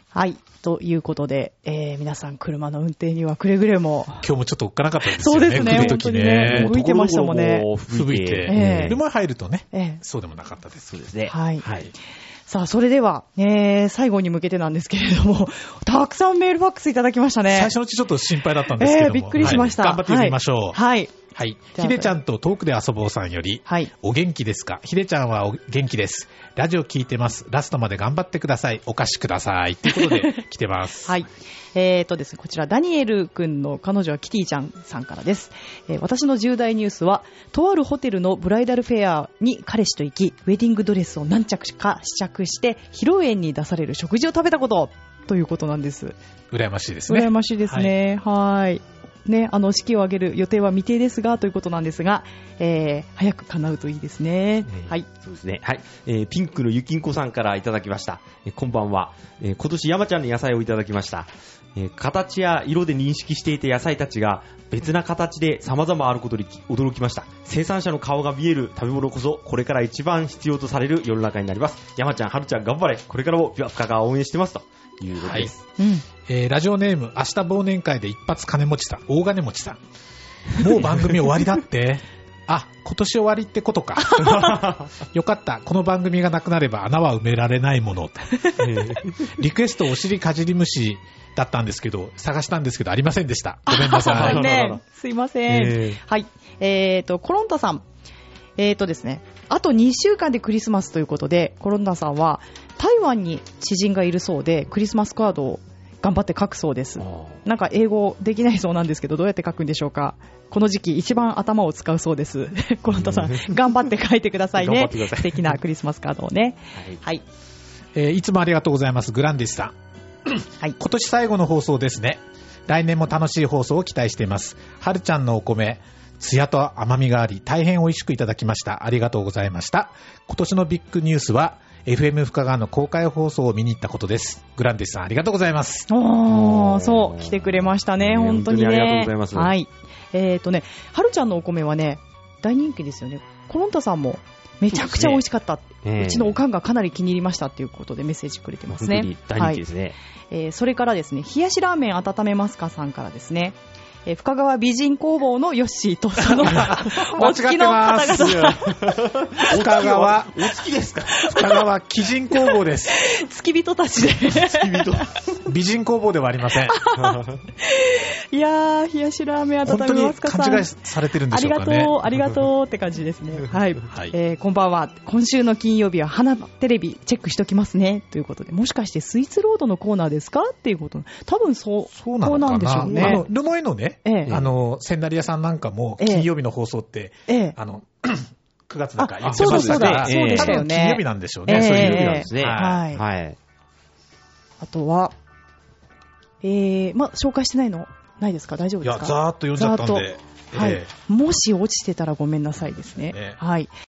はい。ということで、皆さん車の運転にはくれぐれも。 今日もちょっとおっかなかったですよね。 そうですね。 来る時ね。 吹いてましたもんね。 吹いて。車入るとね、そうでもなかったです。 そうですね。 はい。さあ、それでは、最後に向けてなんですけれども、たくさんメールファックスいただきましたね。 最初のうちちょっと心配だったんですけども。 びっくりしました。 頑張って読みましょう。 はい。 はい。ひでちゃんと遠くで遊ぼうさんより、はい。お元気ですか？ひでちゃんはお元気です。ラジオ聞いてます。ラストまで頑張ってください。お菓子ください。ということで来てます。 はい。ですね、こちらダニエル君の彼女はキティちゃんさんからです。私の重大ニュースは、とあるホテルのブライダルフェアに彼氏と行き、ウェディングドレスを何着か試着して、披露宴に出される食事を食べたことということなんです。 羨ましいですね。 羨ましいですね。はい。ね、式を挙げる予定は未定ですがということなんですが、早く叶うといいですね。はい。 そうですね。はい。ピンクのゆきんこさんからいただきました。こんばんは。今年山ちゃんの野菜をいただきました。形や色で認識していた野菜たちが別な形で様々あることに驚きました。生産者の顔が見える食べ物こそこれから一番必要とされる世の中になります。山ちゃん、はるちゃん頑張れ。これからもビワッカが応援してますということです。 はい。 ラジオネーム、明日忘年会で一発金持ちさん、大金持ちさん。もう番組終わりだって。あ、今年終わりってことか。よかった。この番組がなくなれば穴は埋められないもの。リクエストお尻かじり虫だったんですけど、探したんですけどありませんでした。ごめんなさい。 ね、すいません。はい。コロンタさん。ですね。あと2週間でクリスマスということで、コロンタさんは台湾に知人がいるそうで、クリスマスカードを頑張って書くそうです。なんか英語できないそうなんですけど、どうやって書くんでしょうか。この時期一番頭を使うそうです。コロンタさん、頑張って書いてくださいね。素敵なクリスマスカードをね。はい。 いつもありがとうございます。グランディスさん。はい。今年最後の放送ですね。来年も楽しい放送を期待しています。はるちゃんのお米、ツヤと甘みがあり、大変美味しくいただきました。ありがとうございました。今年のビッグニュースは、FM 深川の公開放送を見に行ったことです。グランディスさん、ありがとうございます。 そう、来てくれましたね。本当にね。 ありがとうございます。 はい。はるちゃんのお米はね、大人気ですよね。コロンタさんもめちゃくちゃ美味しかった。うちのおかんがかなり気に入りましたっていうことでメッセージくれてますね。 本当に大人気ですね。 はい。それからですね、冷やしラーメン温めますかさんからですね。深川美人工房のヨッシーとそのお付きの方々。 深川、 お付きですか？ 深川貴人工房です。 付き人たちで。 美人工房ではありません。 いやー、冷やしラーメン温めますかさん。 勘違いされてるんでしょうかね。 ありがとうって感じですね。はい。はい。こんばんは。今週の金曜日は花テレビチェックしときますね。ということで、もしかしてスイーツロードのコーナーですかっていうこと。多分そうなんでしょうね。 ルモイのね、千成屋さんなんかも金曜日の放送って、9月だから言ってましたから、 そうでしたよね。 金曜日なんでしょうね。そういう日なんですね。 はい。あとは、紹介してないのないですか？大丈夫ですか？ いや、ざーっと読んじゃったんで。 はい。もし落ちてたらごめんなさいですね。はい。